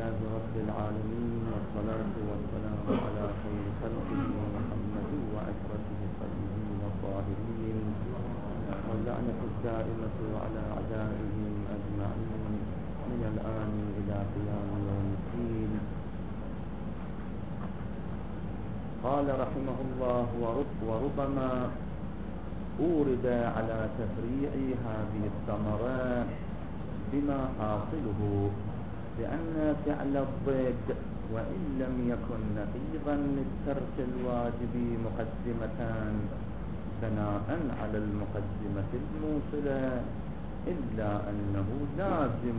لله رب العالمين، والصلاة والسلام على خير خلقه محمد وعشرته الطيبين الطاهرين، واللعنة الدائمة على أعدائهم أجمعين من الآن إلى قيام يوم الدين. قال رحمه الله: وربما أورد على تفريع هذه الثمرات بما حاصله بأن فعل الضد وإن لم يكن نقيضا للترك الواجب مقدمتان ثناء على المقدمة الموصلة، إلا أنه لازم.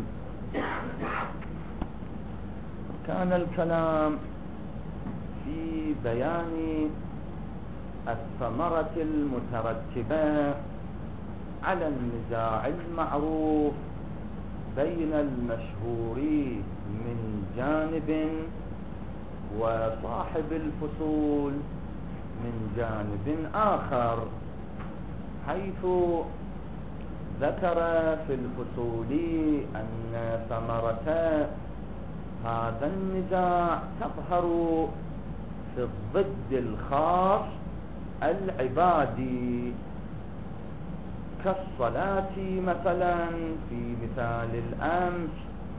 كان الكلام في بيان الثمرة المترتبة على النزاع المعروف بين المشهور من جانب وصاحب الفصول من جانب آخر، حيث ذكر في الفصول أن ثمرة هذا النزاع تظهر في الضد الخاص العبادي، كالصلاة مثلا في مثال الأمس،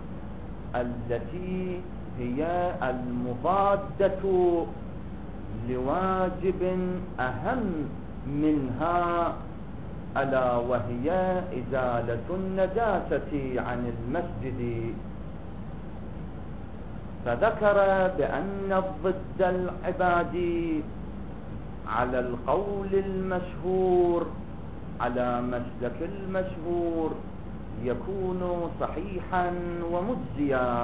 التي هي المضادة لواجب أهم منها، ألا وهي إزالة النجاسة عن المسجد. فذكر بأن الضد العبادي على القول المشهور على مسلك المشهور يكون صحيحا ومجزيا،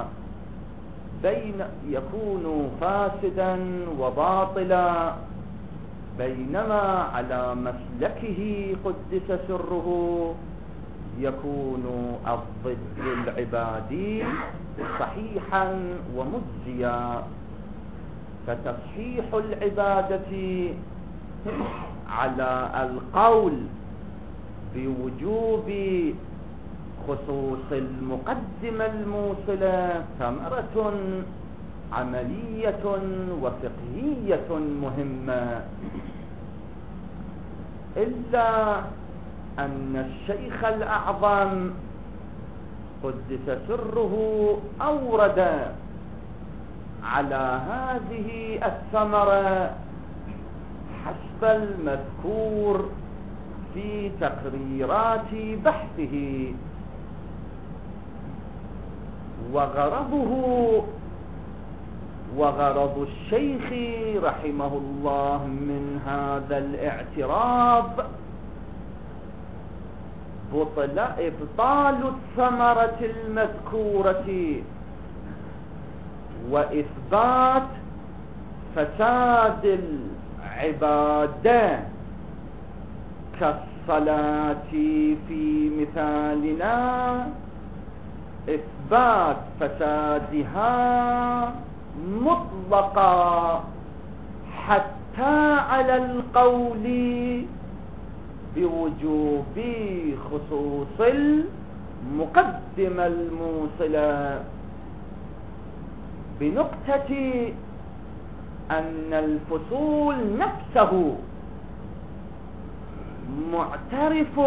يكون فاسدا وباطلا، بينما على مسلكه قدس سره يكون الضد العبادي صحيحا ومجزيا. فتصحيح العبادة على القول بوجوب خصوص المقدمة الموصلة ثمرة عملية وفقهية مهمة، إلا أن الشيخ الأعظم قدس سره أورد على هذه الثمرة حسب المذكور في تقريرات بحثه، وغرض الشيخ رحمه الله من هذا الاعتراض إبطال الثمرة المذكورة وإثبات فساد العبادة، كالصلاة في مثالنا، إثبات فسادها مطلقا حتى على القول بوجوب خصوص المقدمة الموصلة، بنقطة أن الفصول نفسه معترف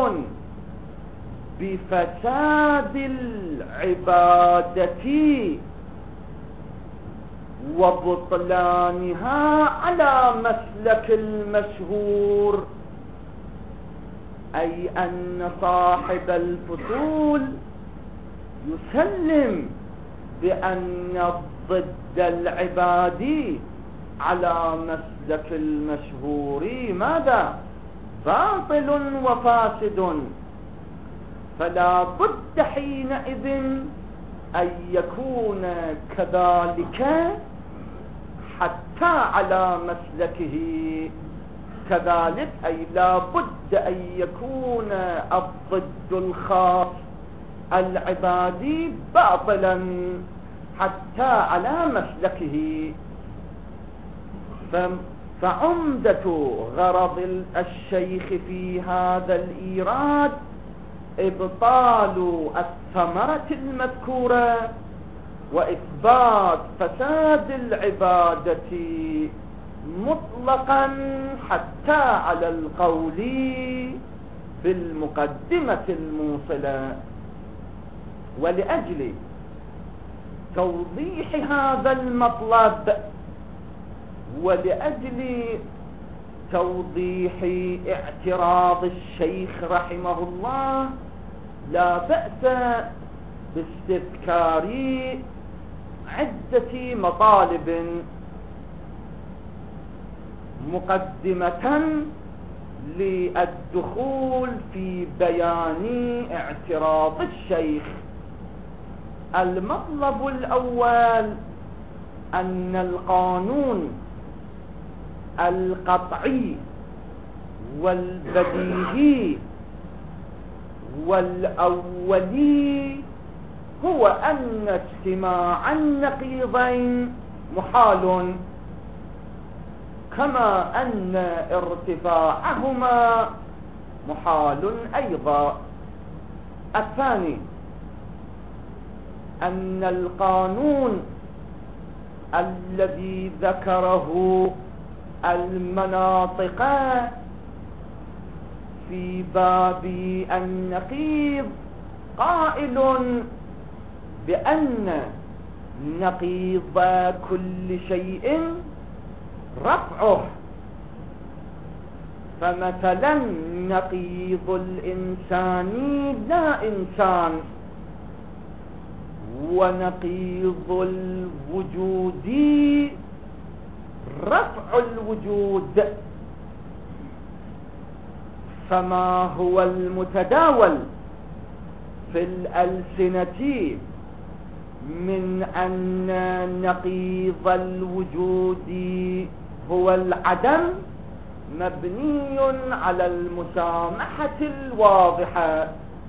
بفساد العبادة وبطلانها على مسلك المشهور، أي أن صاحب الفصول يسلم بأن الضد العبادي على مسلك المشهور ماذا؟ باطل وفاسد، فلا بد حينئذ أن يكون كذلك حتى على مسلكه كذلك، أي لا بد أن يكون الضد الخاص العبادي باطلا حتى على مسلكه. فعمدة غرض الشيخ في هذا الإيراد إبطال الثمرة المذكورة وإثبات فساد العبادة مطلقا حتى على القول بالمقدمة الموصلة. ولأجل توضيح هذا المطلب ولأجل توضيح اعتراض الشيخ رحمه الله لا بأس باستذكار عدة مطالب مقدمة للدخول في بيان اعتراض الشيخ. المطلب الأول أن القانون القطعي والبديهي والأولي هو أن اجتماع النقيضين محال، كما أن ارتفاعهما محال أيضا. الثاني أن القانون الذي ذكره المناطق في باب النقيض قائل بأن نقيض كل شيء رفعه، فمثلا نقيض الإنسان لا إنسان، ونقيض الوجود رفع الوجود. فما هو المتداول في الألسنة من أن نقيض الوجود هو العدم مبني على المسامحة الواضحة،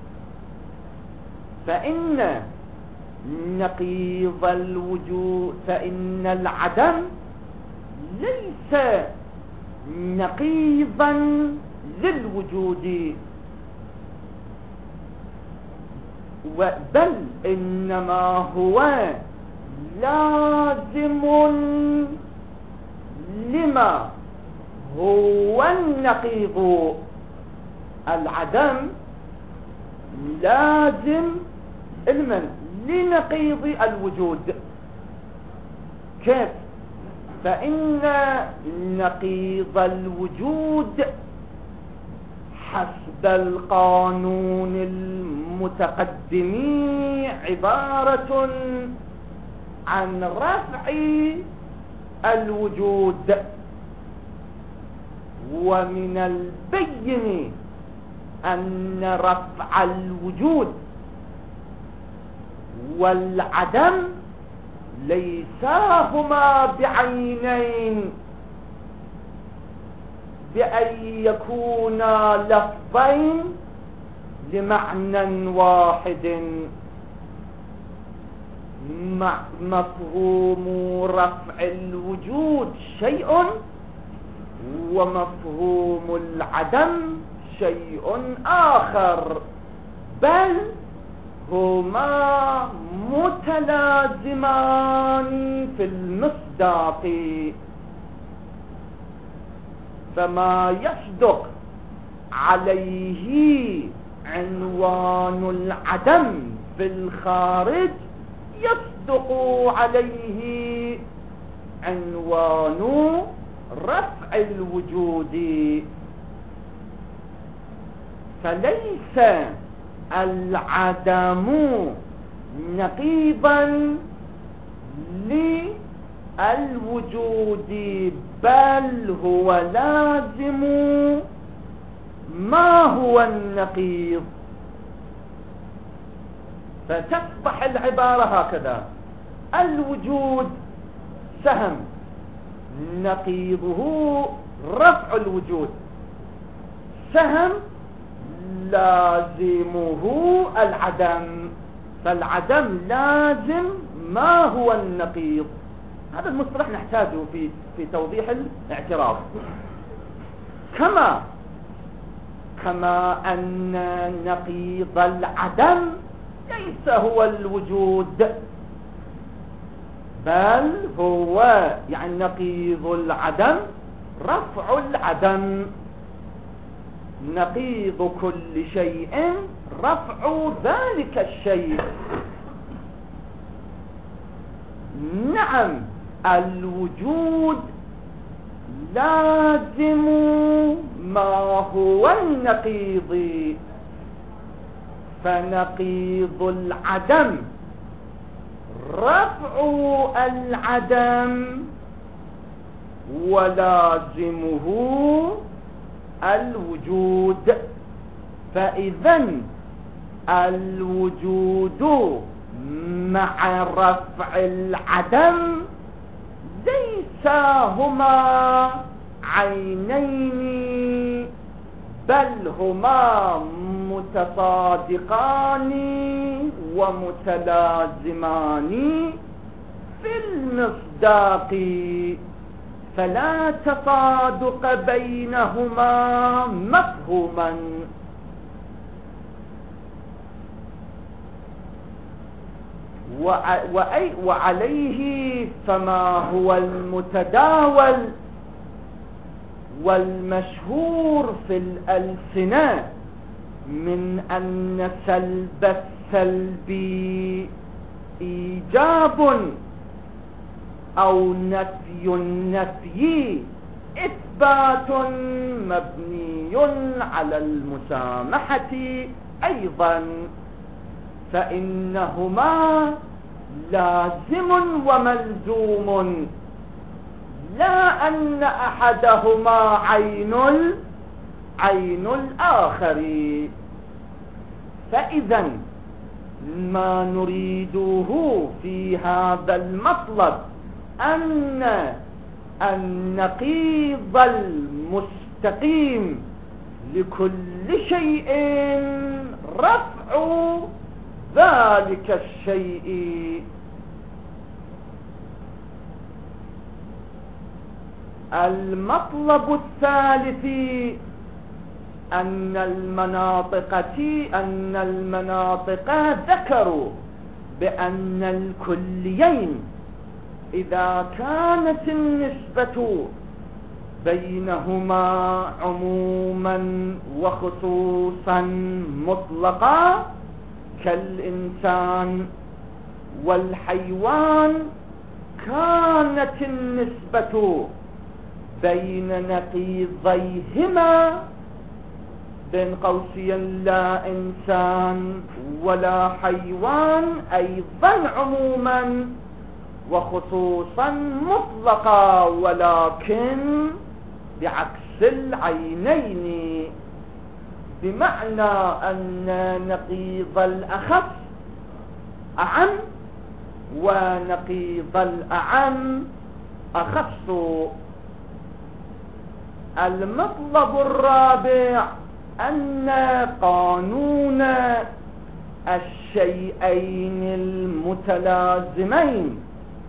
فإن نقيض الوجود فإن العدم ليس نقيضا للوجود، بل إنما هو لازم لما هو النقيض. العدم لازم لنقيض الوجود. كيف؟ فإن نقيض الوجود حسب القانون المتقدم عبارة عن رفع الوجود، ومن البين أن رفع الوجود والعدم ليسا هما بعينين بأن يكونا لفظين لمعنى واحد. مفهوم رفع الوجود شيء ومفهوم العدم شيء آخر، بل هما متلازمان في المصداق. فما يصدق عليه عنوان العدم في الخارج يصدق عليه عنوان رفع الوجود. فليس العدم نقيضا للوجود، بل هو لازم ما هو النقيض. فتصبح العبارة هكذا: الوجود سهم، نقيضه رفع الوجود. سهم لازمه العدم، فالعدم لازم ما هو النقيض. هذا المصطلح نحتاجه في توضيح الاعتراض. كما أن نقيض العدم ليس هو الوجود، بل هو يعني نقيض العدم رفع العدم. نقيض كل شيء رفع ذلك الشيء. نعم الوجود لازم ما هو النقيض، فنقيض العدم رفع العدم ولازمه الوجود. فإذن الوجود مع رفع العدم ليس هما عينين، بل هما متصادقان ومتلازمان في المصداق، فلا تصادق بينهما مفهوما. وعليه فما هو المتداول والمشهور في الألسنة من أن سلب السلب إيجاب أو نفي النفي إثبات مبني على المسامحة أيضا، فإنهما لازم وملزوم، لا أن أحدهما عين الآخر. فإذا ما نريده في هذا المطلب أن النقيض المستقيم لكل شيء رفع ذلك الشيء. المطلب الثالث أن المناطق ذكروا بأن الكليين إذا كانت النسبة بينهما عموما وخصوصا مطلقا كالإنسان والحيوان، كانت النسبة بين نقيضيهما بين قوسين لا إنسان ولا حيوان أيضا عموما وخصوصا مطلقا، ولكن بعكس العينين، بمعنى أن نقيض الأخف أعم ونقيض الأعم أخص. المطلب الرابع أن قانون الشيئين المتلازمين،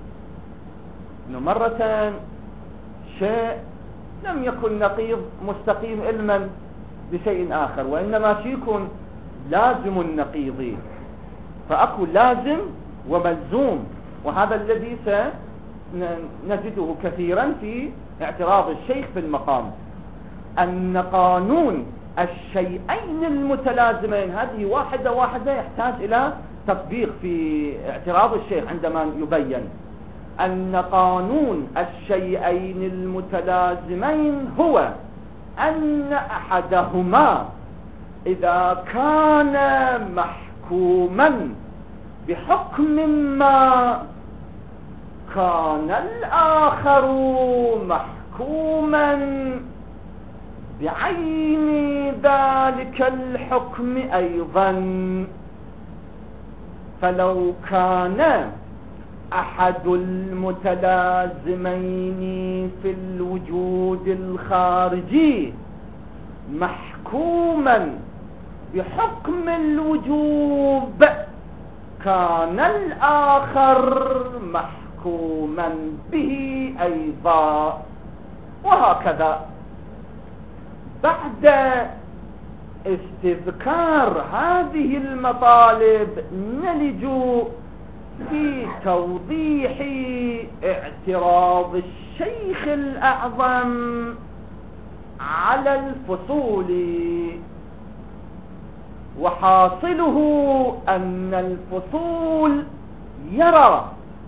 مرة شيء لم يكن نقيض مستقيم علما بشيء آخر، وإنما يكون لازم النقيض، فأكو لازم وملزوم، وهذا الذي سنجده كثيرا في اعتراض الشيخ في المقام، أن قانون الشيئين المتلازمين هذه واحدة يحتاج إلى تطبيق في اعتراض الشيخ عندما يبين أن قانون الشيئين المتلازمين هو أن أحدهما إذا كان محكوما بحكم ما كان الآخر محكوما بعين ذلك الحكم أيضا. فلو كان أحد المتلازمين في الوجود الخارجي محكوما بحكم الوجوب، كان الآخر محكوما به أيضا، وهكذا. بعد استذكار هذه المطالب نلج في توضيح اعتراض الشيخ الأعظم على الفصول، وحاصله أن الفصول يرى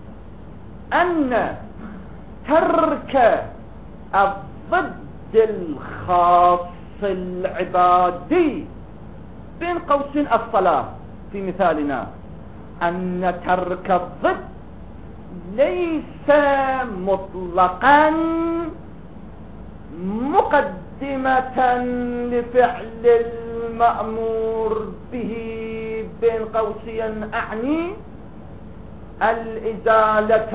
أن ترك الضد الخاص العبادي بين قوسين الصلاة في مثالنا، أن ترك الضد ليس مطلقا مقدمة لفعل المأمور به بين قوسين أعني الإزالة،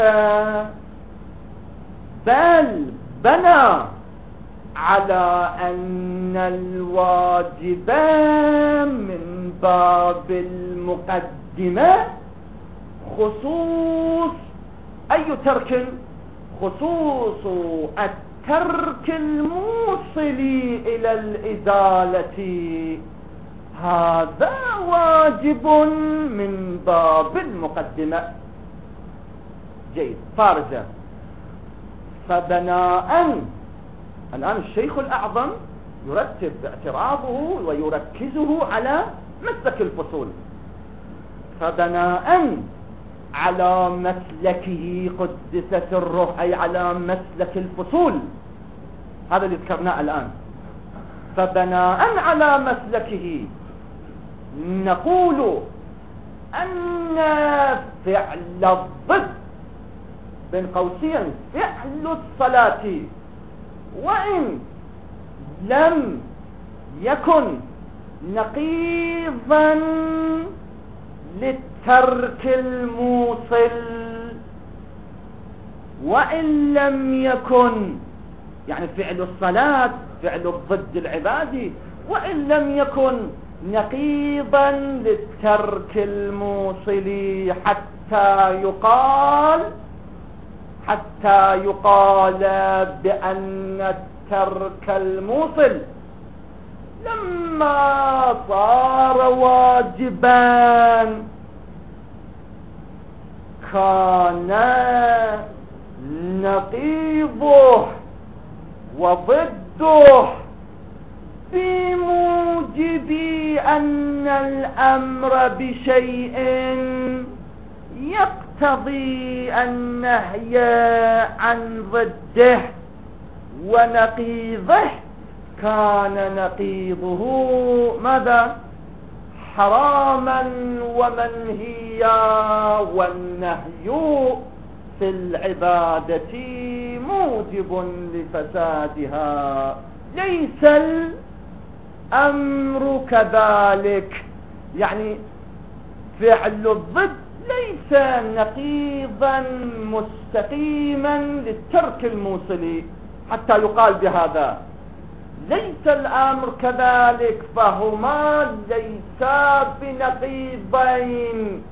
بل بنى على أن الواجب من باب المقدمة خصوص أي ترك؟ خصوص الترك الموصل إلى الإزالة، هذا واجب من باب المقدمة. جيد، فارجة. فبناء الآن الشيخ الأعظم يرتب اعتراضه ويركزه على مسلك الفصول، فبناء على مسلكه قدس سره، أي على مسلك الفصول، هذا اللي ذكرناه الآن. فبناء على مسلكه نقول أن فعل الضد بين قوسين فعل الصلاة وإن لم يكن نقيضا للترك الموصل، وإن لم يكن يعني فعل الصلاة فعل الضد العبادي، وإن لم يكن نقيضا للترك الموصل، حتى يقال بأن الترك الموصل لما صار واجبا كان نقيضه وضده بموجب أن الأمر بشيء يقتضي النهي عن ضده، ونقيضه كان نقيضه ماذا؟ حراما ومنهيا، والنهي في العبادة موجب لفسادها. ليس الأمر كذلك، يعني فعل الضد ليس نقيضا مستقيما للترك الموصل حتى يقال بهذا. ليس الأمر كذلك، فهما ليسا بنقيضين،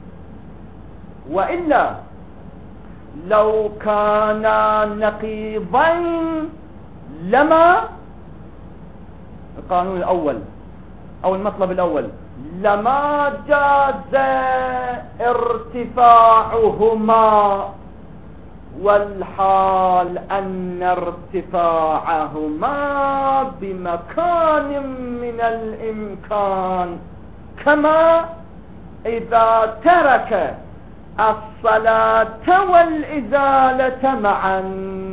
وإلا لو كانا نقيضين لما القانون الأول أو المطلب الأول لما جاز ارتفاعهما، والحال أن ارتفاعهما بمكان من الإمكان، كما إذا ترك الصلاة والإزالة معا،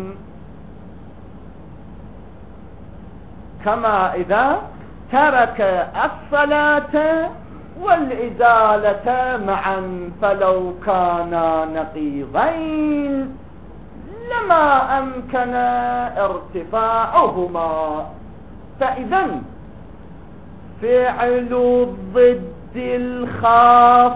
كما إذا ترك الصلاة والإزالة معا، فلو كانا نقيضين لما أمكن ارتفاعهما. فإذا فعل الضد الخاص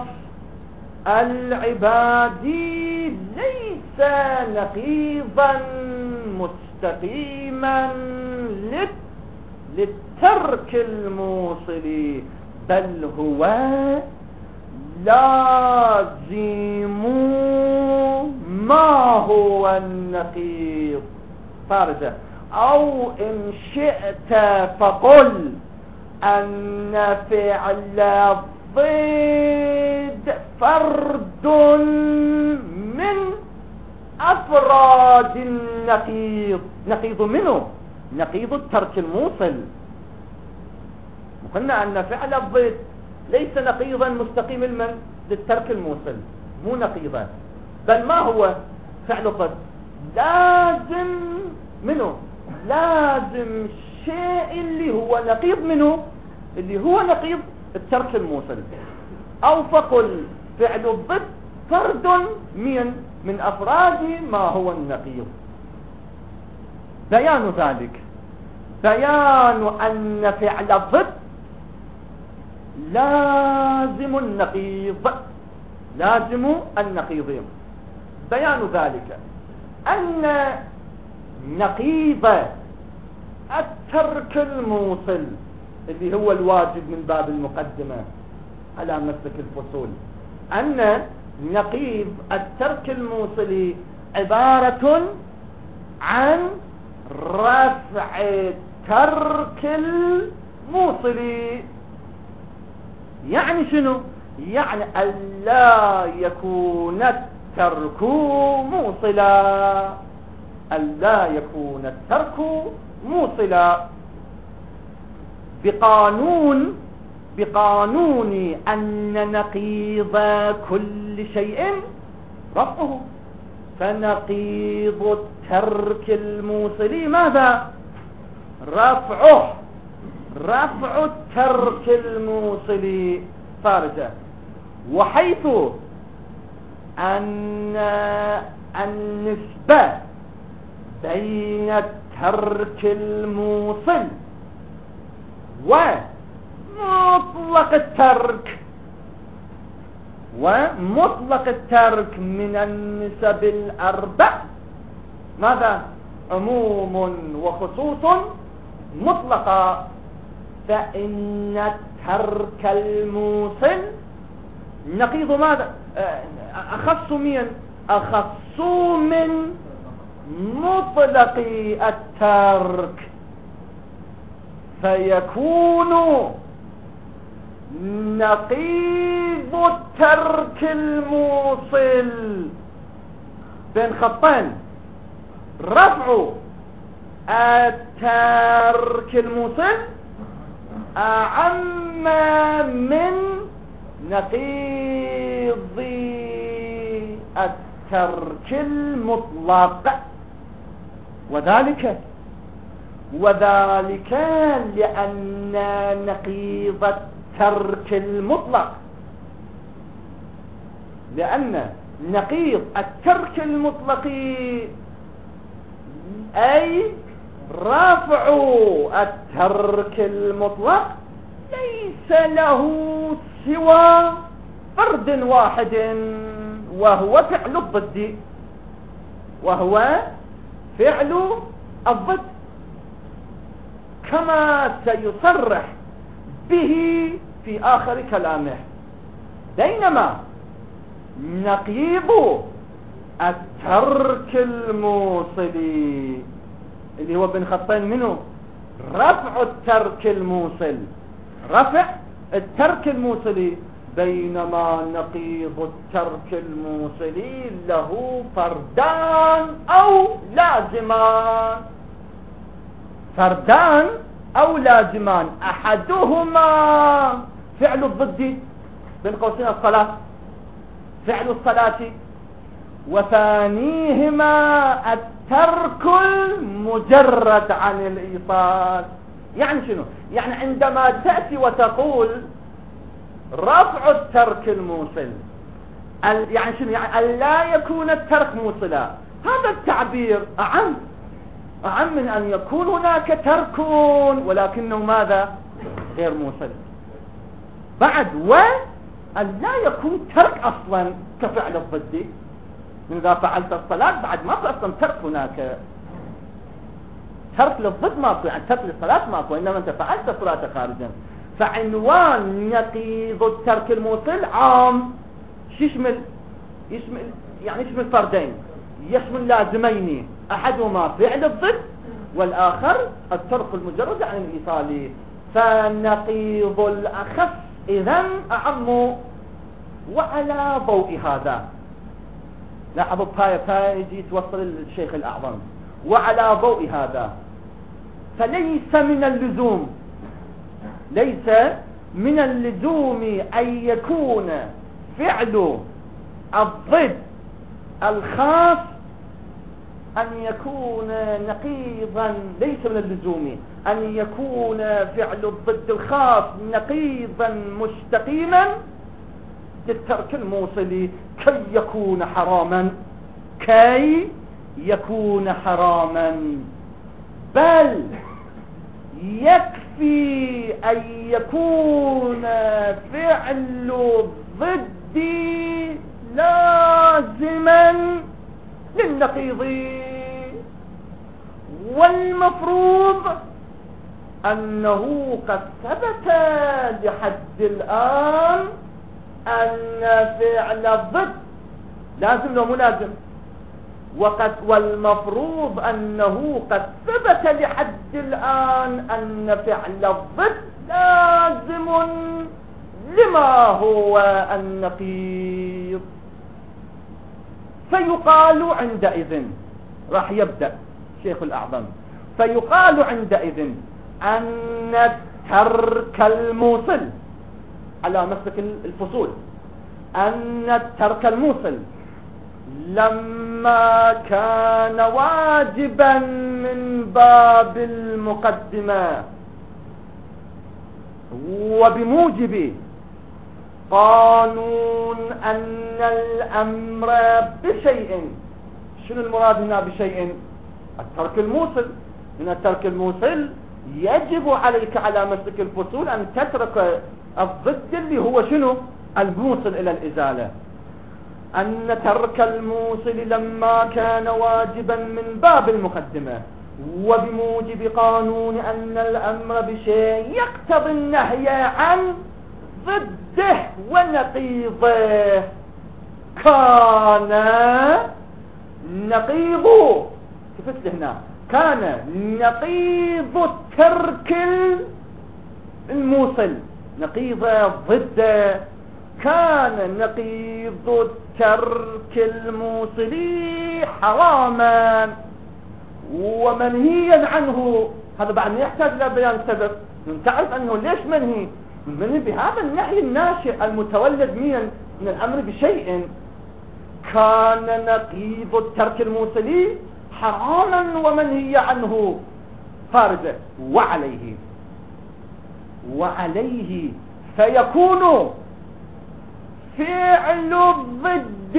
العبادي ليس نقيضا مستقيما للترك الموصل، بل هو لازم ما هو النقيض. فارجة، أو إن شئت فقل أن فعل الضد فرد من أفراد النقيض. نقيض منه؟ نقيض الترك الموصل. قلنا أن فعل الضد ليس نقيضا مستقيم المن للترك الموصل، مو نقيضا، بل ما هو فعل الضد؟ لازم منه، لازم الشيء اللي هو نقيض منه، اللي هو نقيض الترك الموصل. أو فقل فعل الضد فرد من أفراد ما هو النقيض. بيان ذلك بيان أن فعل الضد لازم النقيض، لازم النقيض. بيان ذلك أن نقيض الترك الموصل اللي هو الواجب من باب المقدمة على مسلك الفصول، أن نقيض الترك الموصل عبارة عن رفع الترك الموصل. يعني شنو؟ يعني ألا يكون الترك موصلا، ألا يكون الترك موصلا بقانون أن نقيض كل شيء رفعه. فنقيض الترك الموصل ماذا؟ رفعه، رفع الترك الموصل خارجه. وحيث أن النسبة بين الترك الموصل ومطلق الترك من النسب الأربع ماذا؟ عموم وخصوص مطلقة. فإن الترك الموصل نقيض ماذا؟ أخص من مطلق الترك، فيكون نقيض الترك الموصل بين خطين رفع الترك الموصل أعم من نقيض الترك المطلق. وذلك لأن نقيض الترك المطلق، لأن نقيض الترك المطلق أي رفع الترك المطلق ليس له سوى فرد واحد، وهو فعل الضد، وهو فعل الضد، كما سيصرح به في آخر كلامه. بينما نقيض الترك الموصل اللي هو بين خطين منه رفع الترك الموصل، رفع الترك الموصل، بينما نقيض الترك الموصل له فردان أو لازمان، فردان أو لازمان، أحدهما فعل الضد بين قوسين الصلاة، فعل الصلاة، وثانيهما الترك المجرد عن الإيصال. يعني شنو؟ يعني عندما تأتي وتقول رفع الترك الموصل، يعني شنو؟ يعني ألا يكون الترك موصلا. هذا التعبير أعم من أن يكون هناك ترك ولكنه ماذا؟ غير موصل. بعد وأن لا يكون ترك أصلا كفعل الضد. إذا فعلت الصلاة بعد ما في أصلا ترك، هناك ترك للضد ماكو، يعني ترك للصلاة ماكو، إنما أنت فعلت الصلاة خارجا. فعنوان نقيض الترك الموصل عام. شو يشمل؟ يشمل فردين، يشمل لازمين، أحدهما فعل الضد والآخر الترك المجرد عن الإيصال. فنقيض الأخف إذن أعم وعلى ضوء هذا لاحظوا باي يجي توصل الشيخ الأعظم. وعلى ضوء هذا فليس من اللزوم أن يكون فعل الضد الخاص أن يكون نقيضا. ليس من اللزوم أن يكون فعل الضد الخاص نقيضا مستقيما للترك الموصل كي يكون حراما، بل يكفي أن يكون فعل الضد لازما للنقيض. والمفروض أنه قد ثبت لحد الآن أن فعل الضد لازم لو مو لازم، والمفروض أنه قد ثبت لحد الآن أن فعل الضد لازم لما هو النقيض. فيقال عندئذ، راح يبدأ شيخ الأعظم، فيقال عندئذ أن ترك الموصل على مسلك الفصول، أن الترك الموصل لما كان واجبا من باب المقدمة وبموجب قانون أن الأمر بشيء. شنو المراد هنا بشيء؟ الترك الموصل. من الترك الموصل يجب عليك على مسلك الفصول أن تترك الضد اللي هو شنو؟ الموصل إلى الإزالة. أن ترك الموصل لما كان واجبا من باب المقدمة وبموجب قانون أن الأمر بشيء يقتضي النهي عن ضده ونقيضه. كان نقيض، شفت هنا، كان نقيض الترك الموصل، نقيض ضده، كان نقيض الترك الموصل حراما ومنهيا عنه. هذا بعد ما يحتاج إلى بيان السبب. تعرف أنه ليش منهي؟ منهي بهذا النهي الناشئ المتولد من الأمر بشيء. كان نقيض الترك الموصل حراما ومنهي عنه خارجه. وعليه فيكون فعل الضد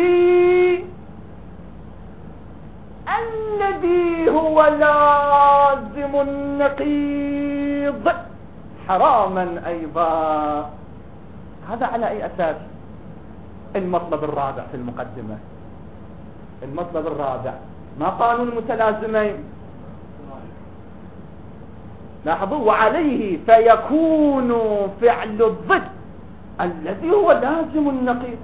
الذي هو لازم النقيض حراما أيضا. هذا على أي أساس؟ المطلب الرابع في المقدمة، المطلب الرابع ما قانون المتلازمين. لاحظوا، وعليه فيكون فعل الضد الذي هو لازم النقيض،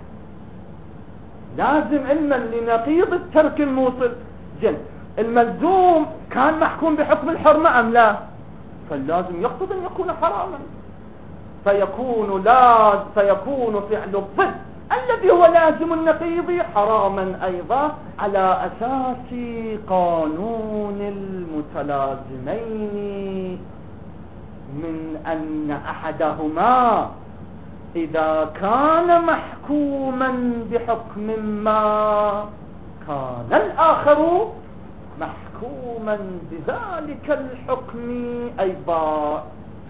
لازم علما لنقيض الترك الموصل. الملزوم كان محكوم بحكم الحرمة أم لا؟ فاللازم يقصد أن يكون حراما. فيكون فعل الضد الذي هو لازم النقيض حراما أيضا على أساس قانون المتلازمين، من أن أحدهما إذا كان محكوما بحكم ما كان الآخر محكوما بذلك الحكم أيضا.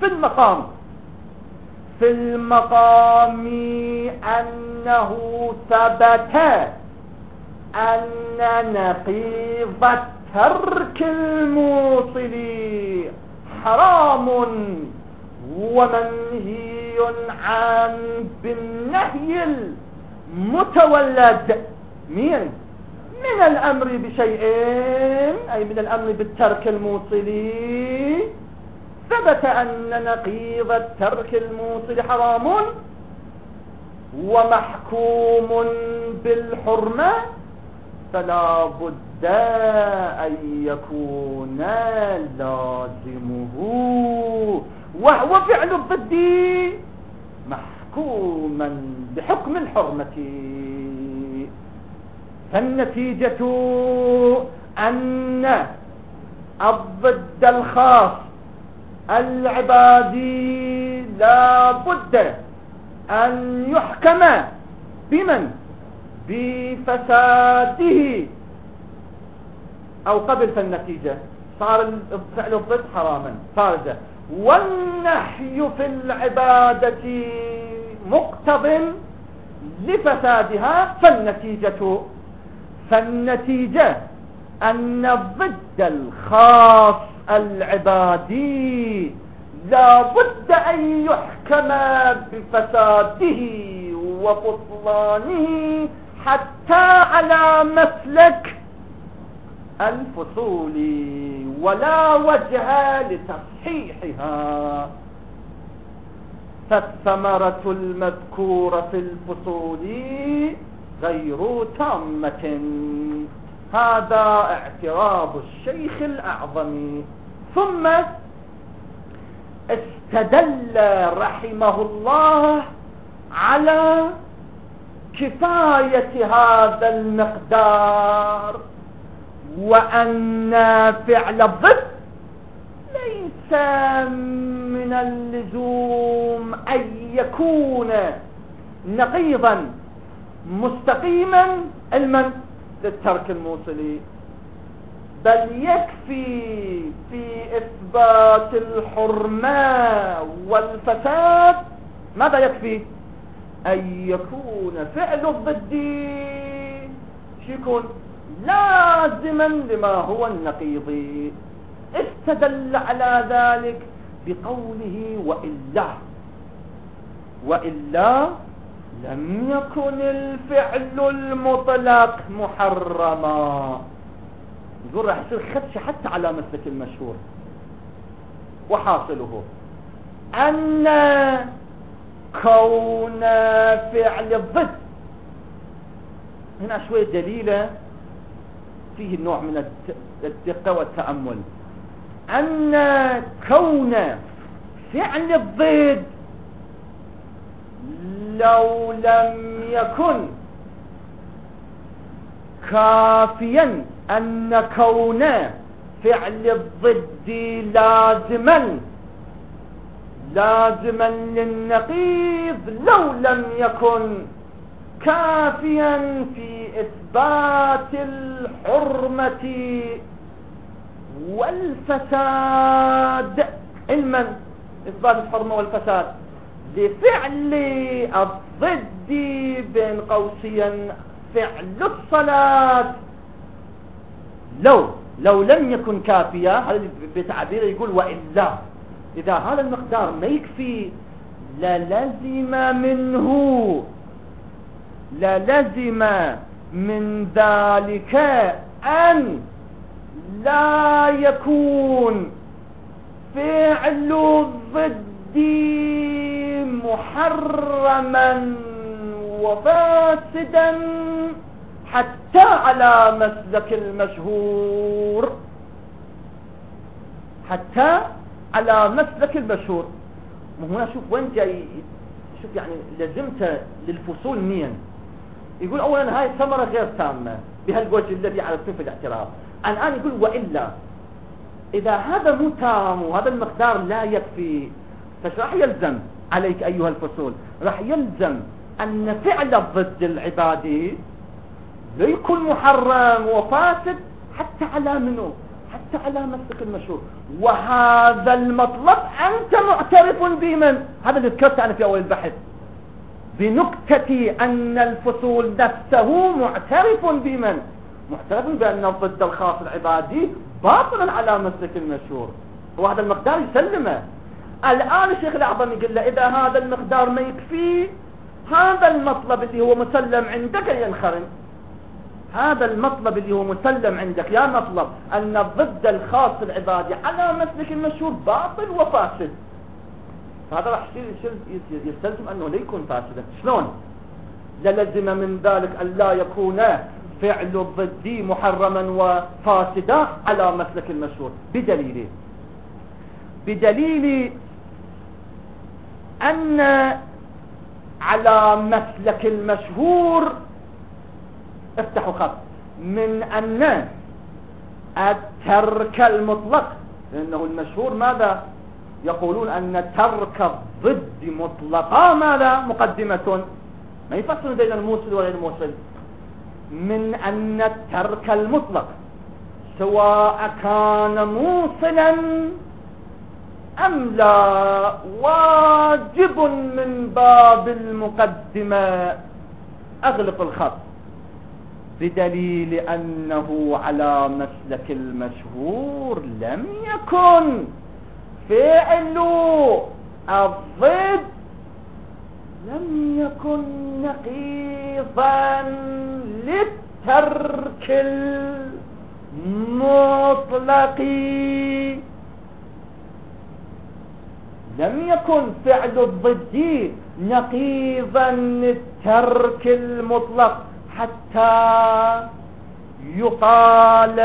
في المقام أنه ثبت أن نقيض الترك الموصل حرام ومنهي عن بالنهي المتولد من الأمر بشيء، أي من الأمر بالترك الموصل. ثبت أن نقيض الترك الموصل حرام ومحكوم بالحرمة، فلا بد أن يكون لازمه وهو فعل الضد محكوما بحكم الحرمة. فالنتيجة أن الضد الخاص العبادي لا بد أن يحكم بمن؟ بفساده. أو قبل فالنتيجة صار فعل الضد حراما فارجة، والنحي في العبادة مقتض لفسادها. فالنتيجة أن الضد الخاص العبادي لا بد أن يحكم بفساده وبطلانه حتى على مسلك الفصول، ولا وجه لتصحيحها. فالثمرة المذكورة في الفصول غير تامة. هذا اعتراض الشيخ الأعظم. ثم استدل رحمه الله على كفاية هذا المقدار، وأن فعل الضد ليس من اللزوم أن يكون نقيضا مستقيما علما للترك الموصلي، بل يكفي في إثبات الحرمة والفساد ماذا يكفي؟ أن يكون فعل الضد يكون لازما لما هو النقيض. استدل على ذلك بقوله وإلا لم يكن الفعل المطلق محرما. يقول راح يصير خدش حتى على مسلك المشهور. وحاصله أن كون فعل الضد، هنا شوية دليلة فيه النوع من الدقة والتأمل، أن كون فعل الضد لو لم يكن كافيا، أن كون فعل الضد لازما للنقيض لو لم يكن كافيا في إثبات الحرمة والفساد. علما إثبات الحرمة والفساد لفعل الضد بين قوسين فعل الصلاة لو لم يكن كافيا. هذا بتعبير يقول وإلا إذا هذا المقدار ما يكفي للزم من ذلك أن لا يكون فعل الضد محرما وفاسدا حتى على مسلك المشهور. هنا شوف وين جاي، شوف يعني لزمت للفصول مين. يقول اولا هاي الثمرة غير تامة بهالوجه الذي عرفتم في الاعتراف. الان يقول وإلا اذا هذا مو تام وهذا المقدار لا يكفي، فش راح يلزم عليك ايها الفصول؟ راح يلزم ان فعل الضد العبادي لا يكون محرم وفاسد حتى على منه، حتى على مسلك المشهور. وهذا المطلب أنت معترف بمن؟ هذا اللي ذكرت أنا في أول البحث بنكتة أن الفصول نفسه معترف بمن؟ معترف بأن الضد الخاص العبادي باطلا على مسلك المشهور، وهذا المقدار يسلمه. الآن الشيخ الأعظم يقول له إذا هذا المقدار ما يكفي، هذا المطلب اللي هو مسلم عندك ينخرم. هذا المطلب اللي هو مسلم عندك يا مطلب أن الضد الخاص العبادي على مسلك المشهور باطل وفاسد، هذا راح يستلزم أنه لا يكون فاسدا. شلون؟ للزم من ذلك أن لا يكون فعل الضد محرما وفاسدا على مسلك المشهور بدليل أن على مسلك المشهور، افتحوا خط، من أن الترك المطلق، لأنه المشهور ماذا يقولون؟ أن ترك الضد مطلقا ماذا؟ مقدمة، ما يفصلون بين الموصل وغير الموصل. من أن الترك المطلق سواء كان موصلا أم لا واجب من باب المقدمة. أغلق الخط، بدليل أنه على مسلك المشهور لم يكن فعل الضد لم يكن نقيضا للترك المطلق. لم يكن فعل الضد نقيضا للترك المطلق حتى يقال،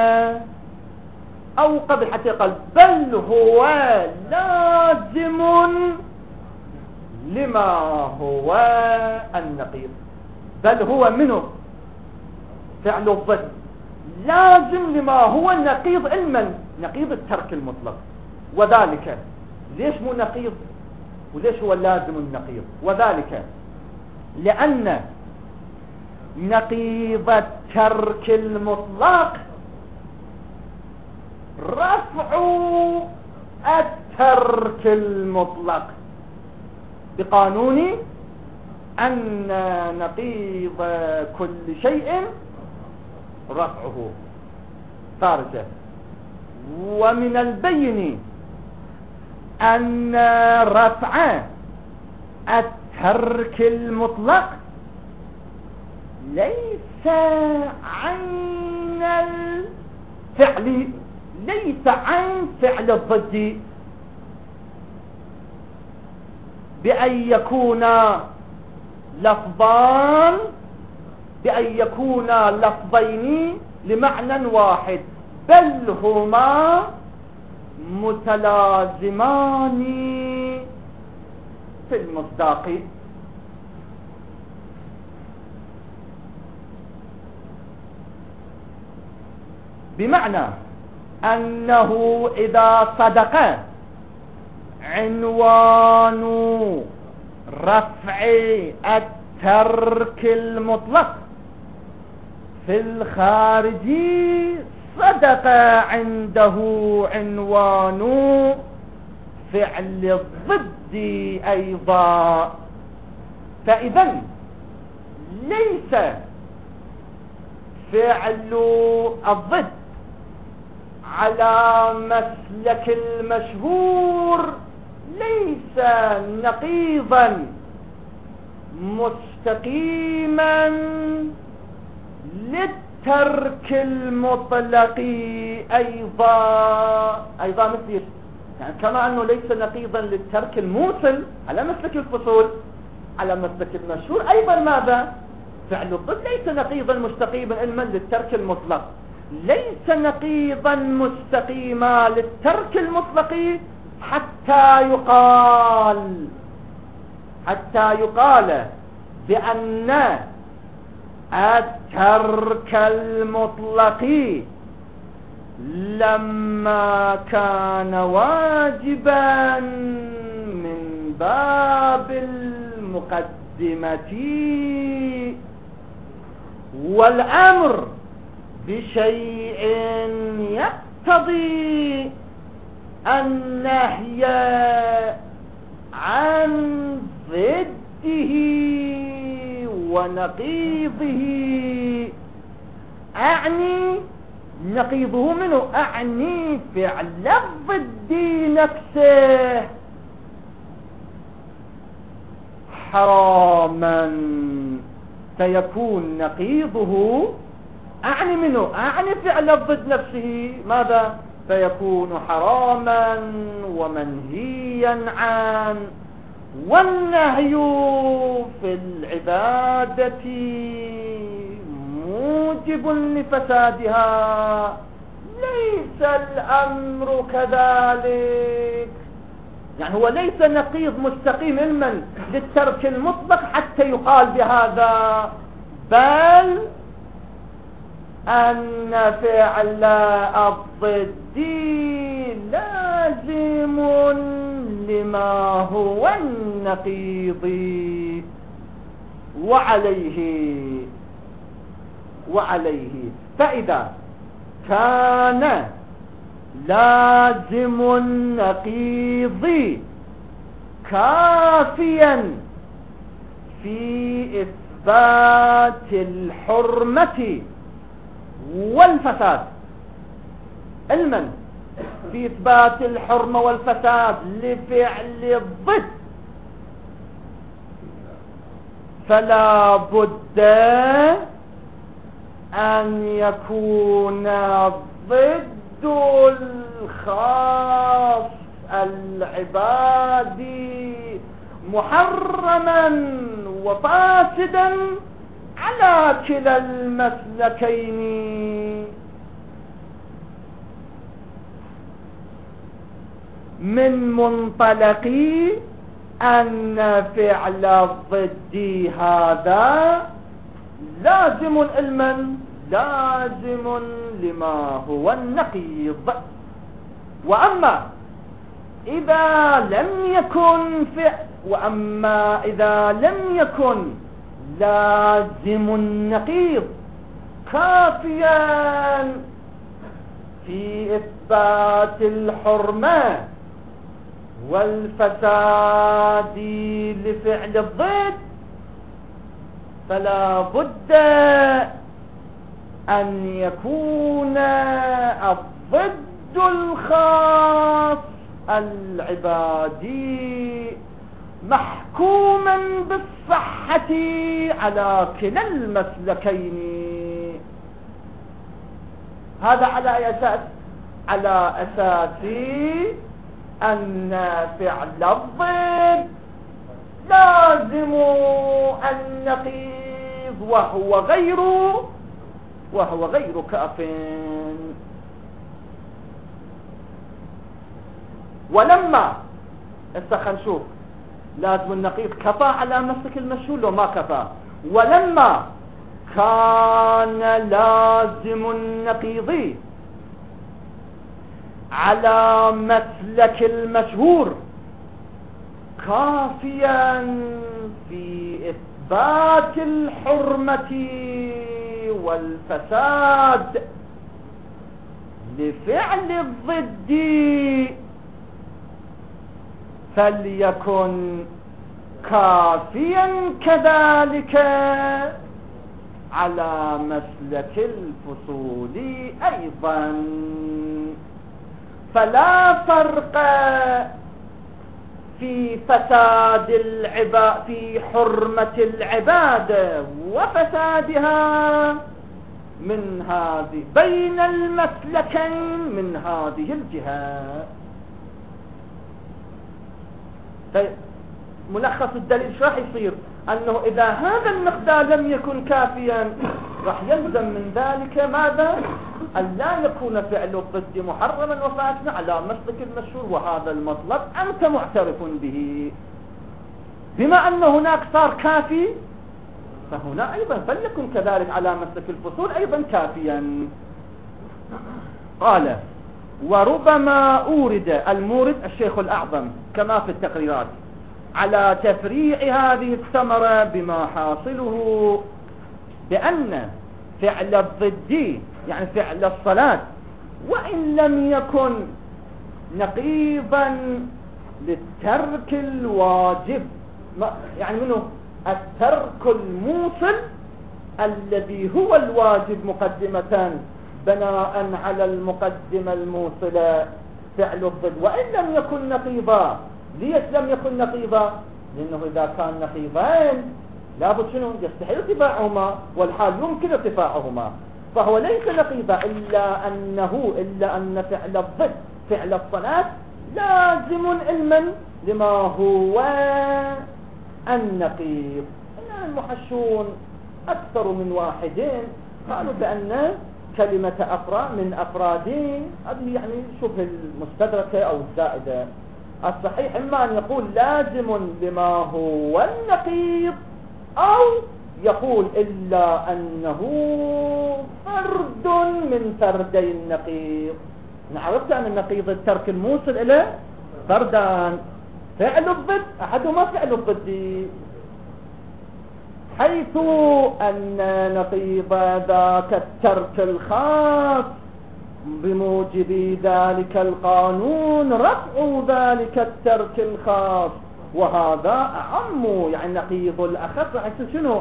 أو قبل حتى يقال، بل هو لازم لما هو النقيض. بل هو منه فعل الضد لازم لما هو النقيض علما، نقيض الترك المطلق. وذلك ليش مو نقيض وليش هو لازم النقيض؟ وذلك لأن نقيض الترك المطلق رفع الترك المطلق، بقانون أن نقيض كل شيء رفعه خارجه. ومن البين أن رفع الترك المطلق ليس عين الفعل، ليس عين فعل الضد، بأن يكون لفظان، بأن يكون لفظين لمعنى واحد، بل هما متلازمان في المصداق. بمعنى أنه إذا صدق عنوان رفع الترك المطلق في الخارج صدق عنده عنوان فعل الضد أيضا. فإذا ليس فعل الضد على مسلك المشهور ليس نقيضا مستقيما للترك المطلق أيضا مثل، يعني كما أنه ليس نقيضا للترك الموصل على مسلك الفصول، على مسلك المشهور أيضا ماذا؟ فعل الضد ليس نقيضا مستقيما علما للترك المطلق، ليس نقيضا مستقيما للترك المطلق حتى يقال بأن الترك المطلق لما كان واجبا من باب المقدمة والأمر بشيء يقتضي النهي عن ضده ونقيضه. أعني نقيضه منه، أعني فعل الضد نفسه حراما، فيكون نقيضه أعني منه، أعني فعل الضد نفسه ماذا؟ فيكون حراما ومنهيا عن. والنهي في العبادة موجب لفسادها، ليس الأمر كذلك. يعني هو ليس نقيض مستقيم علما للترك المطلق حتى يقال بهذا، بل أن فعل الضد لازم لما هو النقيض. وعليه فإذا كان لازم النقيض كافيا في إثبات الحرمة والفساد، علما في إثبات الحرمة والفساد لفعل الضد، فلا بد أن يكون ضد الخاص العبادي محرما وفاسدا على كلا المسلكين، من منطلق أن فعل الضد هذا لازم علما لازم لما هو النقيض. وأما إذا لم يكن لازم النقيض كافيا في إثبات الحرمة والفساد لفعل الضد، فلا بد أن يكون الضد الخاص العبادي محكوما بالصحة على كلا المسلكين. هذا على أي أساس؟ على أساس أن فعل الضد لازم النقيض وهو غير كاف. ولما نشوف لازم النقيض كفى على مسلك المشهور لو ما كفى، ولما كان لازم النقيض على مسلك المشهور كافيا في إثبات الحرمة والفساد لفعل الضد، فليكن كافيا كذلك على مسلك الفصول أيضا. فلا فرق في فساد في حرمة العبادة وفسادها من هذه بين المسلكين من هذه الجهة. ملخص الدليل شو راح يصير؟ أنه إذا هذا المقدار لم يكن كافيا راح يلزم من ذلك ماذا؟ أن لا يكون فعل الضد محرما وفاسدا على مسلك المشهور، وهذا المطلب أنت معترف به. بما أن هناك صار كافي فهنا أيضا فليكن كذلك على مسلك الفصول أيضا كافيا. قال: وربما أورد المورد الشيخ الأعظم كما في التقريرات على تفريع هذه الثمرة بما حاصله بأن فعل الضد يعني فعل الصلاة وإن لم يكن نقيضا للترك الواجب، يعني منه الترك الموصل الذي هو الواجب مقدمة بناء على المقدمة الموصلة فعل الضد وإن لم يكن نقيضا. ليش لم يكن نقيضا؟ لأنه إذا كان نقيضين لابد شنو؟ يستحيل ارتفاعهما والحال يمكن ارتفاعهما، فهو ليس نقيضا إلا أن فعل الضد فعل الصلاة لازم علما لما هو النقيض. المحشون أكثر من واحدين قالوا بأن كلمة من أفرادين هذه يعني شبه المستدركة أو الزائدة، الصحيح إما أن يقول لازم لما هو النقيض، أو يقول إلا أنه فرد من فردي النقيض. عرفت أن النقيض الترك الموصل إليه فردان، فعل الضد أحدهما فعل الضد، حيث أن نقيض ذاك الترك الخاص بموجب ذلك القانون رفع ذلك الترك الخاص، وهذا أعم، يعني نقيض الأخف حيث شنو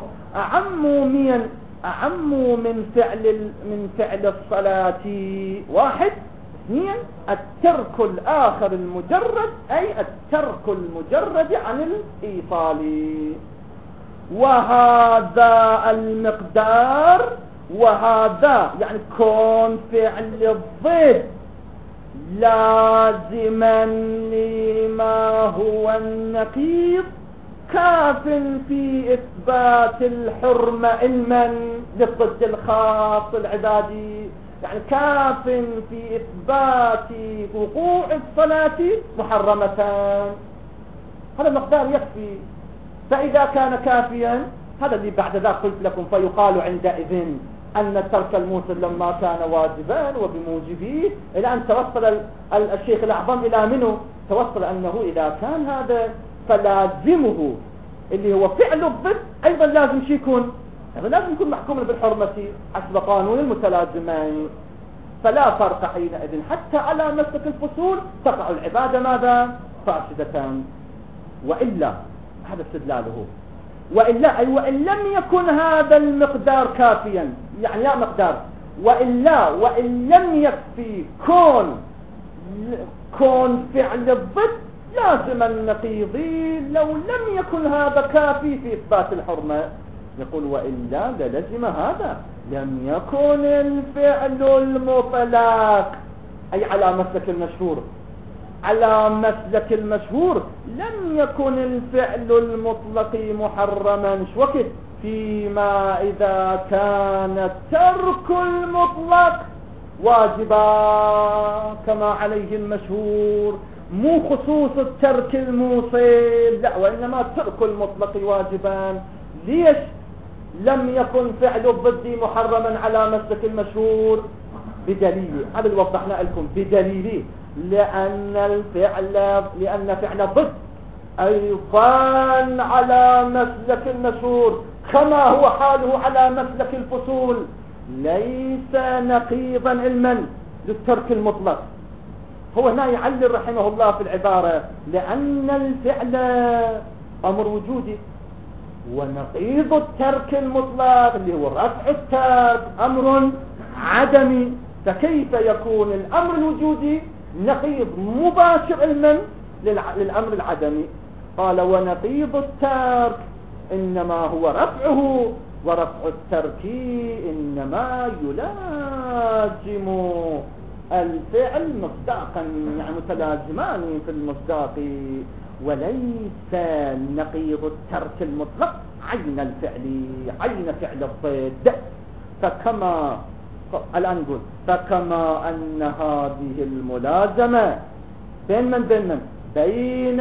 أعم من فعل الصلاة. واحد. اثنين، الترك الآخر المجرد، أي الترك المجرد عن الإيصال. وهذا المقدار، وهذا يعني كون فعل الضد لازما لما هو النقيض كاف في إثبات الحرمة علما للضد الخاص العبادي، يعني كاف في إثبات وقوع الصلاة محرمة. هذا المقدار يكفي. فإذا كان كافيا، هذا اللي بعد ذلك قلت لكم، فيقال عندئذ أن الترك الموصل لما كان واجبا وبموجبه، إلى أن توصل الشيخ الأعظم إلى منه، توصل أنه إذا كان هذا فلازمه اللي هو فعل الضد أيضا لازم يكون، هذا لازم يكون محكوما بالحرمة حسب قانون المتلازمين. فلا فرق حينئذ، حتى على مسلك الفصول تقع العبادة ماذا؟ فاسدة. وإلا، هذا استدلاله، وإلا أي وإن لم يكن هذا المقدار كافيا، يعني يا مقدار، وإن لم يكفي كون فعل الضد لازم النقيضي، لو لم يكن هذا كافي في إثبات الحرمة، يقول وإلا للزم هذا، لم يكن الفعل المطلق، أي على مسلك المشهور، على مسلك المشهور لم يكن الفعل المطلق محرما شوكت، فيما إذا كان الترك المطلق واجبا كما عليه المشهور، مو خصوص الترك الموصل، لا، وإنما الترك المطلق واجبا. ليش لم يكن فعل الضد محرما على مسلك المشهور؟ بدليل، هذا اللي وضحنا لكم، بدليل لأن فعل الضد أيضا على مسلك المشهور كما هو حاله على مسلك الفصول ليس نقيضا علما للترك المطلق. هو هنا يعلل رحمه الله في العبارة لأن الفعل أمر وجودي، ونقيض الترك المطلق اللي هو رفع الترك أمر عدمي، فكيف يكون الأمر الوجودي نقيض مباشر علما للأمر العدمي؟ قال ونقيض الترك إنما هو رفعه، ورفع الترك إنما يلازم الفعل مصداقا، يعني متلازمان في المصداق، وليس نقيض الترك المطلق عين الفعل، عين فعل الضد. فكما الآن نقول فكما أن هذه الملازمة بين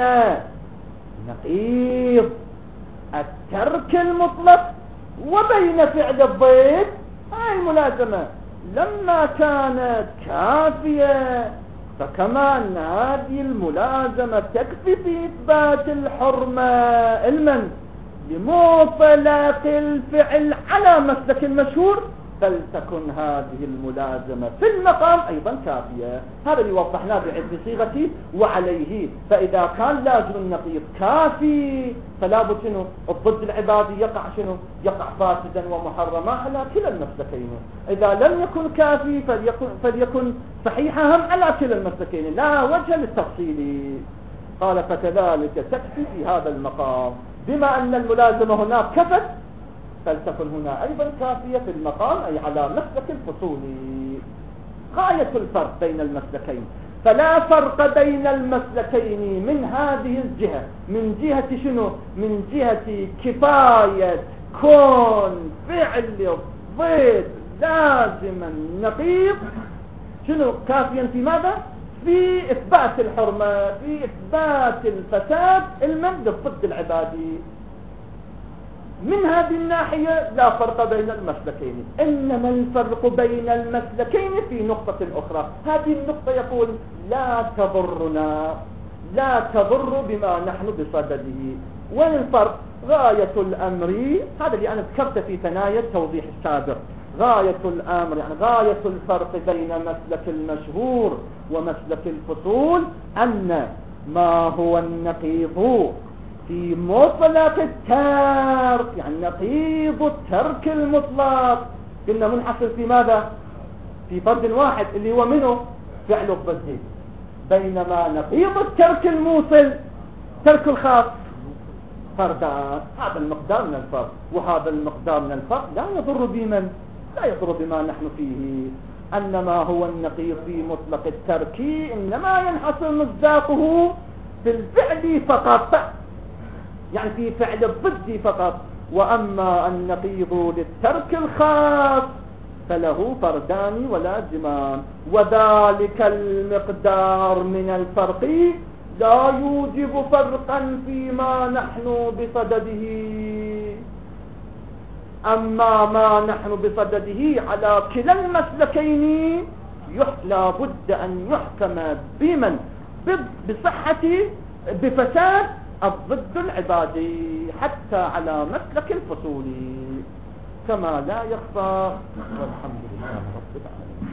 نقيض الترك المطلق وبين فعل الضد، هاي الملازمة لما كانت كافية، فكما أن هذه الملازمة تكفي في إثبات الحرمة علما لمطلق الفعل على مسلك المشهور، فلتكن هذه الملازمة في المقام أيضا كافية. هذا اللي وضحناه بعد صيغته وعليه. فإذا كان لازم النقيض كافي فلا بد شنو الضد العبادي يقع شنو يقع فاسدا ومحرما على كلا المسلكين. إذا لم يكن كافي فليكن صحيحا هم على كلا المسلكين، لا وجه للتفصيل. قال فكذلك تكفي في هذا المقام، بما أن الملازمة هناك كفت فلتكن هنا أيضا كافية في المقام، أي على مسلك الفصول. غاية الفرق بين المسلكين، فلا فرق بين المسلكين من هذه الجهة، من جهة شنو؟ من جهة كفاية كون فعل الضد لازما نقيض شنو كافيا في ماذا؟ في إثبات الحرمة، في إثبات الفساد المن ضد العبادي. من هذه الناحية لا فرق بين المسلكين، إنما الفرق بين المسلكين في نقطة أخرى. هذه النقطة يقول لا تضرنا، لا تضر بما نحن بصدده. وين الفرق؟ غاية الأمر، هذا اللي أنا ذكرت في ثنايا التوضيح السابق، غاية الأمر يعني غاية الفرق بين مسلك المشهور ومسلك الفصول أن ما هو النقيض في مطلق الترك، يعني نقيض الترك المطلق قلنا منحصر في ماذا؟ في فرد واحد اللي هو منه فعل الضد، بينما نقيض الترك الموصل ترك الخاص فردان. هذا المقدار من الفرق وهذا المقدار من الفرق لا يضر بمن؟ لا يضر بما نحن فيه. أنما هو النقيض في مطلق الترك إنما ينحصر مصداقه في الفعل فقط، يعني في فعل الضد فقط. وأما النقيض للترك الخاص فله فردان ولازمان، وذلك المقدار من الفرق لا يوجب فرقا فيما نحن بصدده. أما ما نحن بصدده على كلا المسلكين لا بد أن يحكم بمن بصحة بفساد الضد العبادي حتى على مسلك الفصول كما لا يخفى. والحمد لله رب العالمين.